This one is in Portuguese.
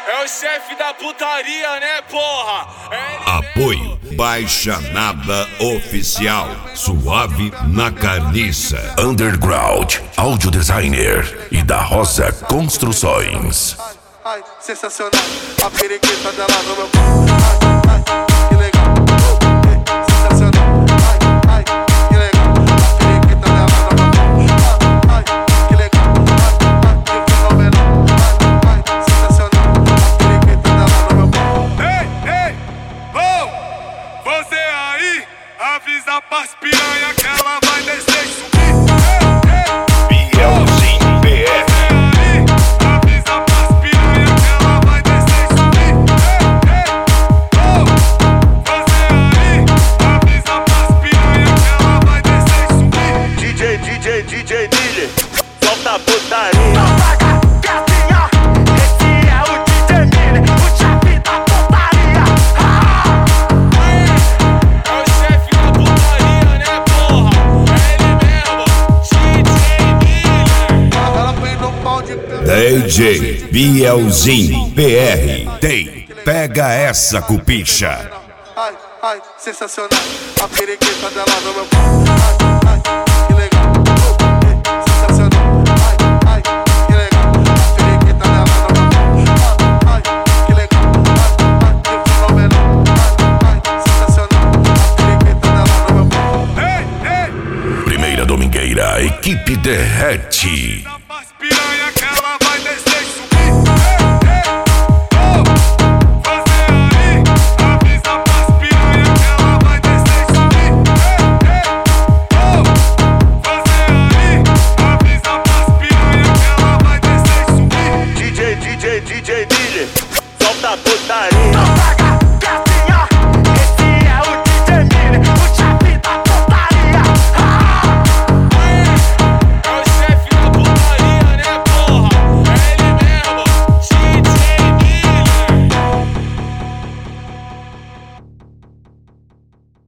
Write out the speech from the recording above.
É o chefe da putaria, né, porra? Apoio Baixa Nada Oficial. Suave na carniça. Underground, Audio Designer e da Rosa Construções. Ai, sensacional. A periquita dela no meu corpo. Ai, que legal. Sensacional. Ai, que legal. A periquita dela no meu corpo. Ai, que legal. Que fenomenal. Ai, sensacional. A periquita dela no meu corpo. Ei, oh, você aí, avisa pras piranha que ela vai descer e subir. Bielzinho BR. DJ Miller, solta a putaria. Gatinha, esse é o DJ Miller, o chefe da putaria. É o chefe da putaria, né, porra? É ele mesmo, DJ Miller. Ela põe no pau de pé. DJ Bielzinho PR. Tem. Pega essa cupicha. Ai, sensacional. A periquita dela no meu corpo. Ai, que legal. Sensacional. Ai, que legal. A periquita dela no meu corpo. Ai, que legal. Que fenomenal. Ai, sensacional. A periquita dela no meu corpo. Primeira domingueira, equipe derrete. Pras piranha que ela vai descer e subir. DJ Miller, solta a putaria.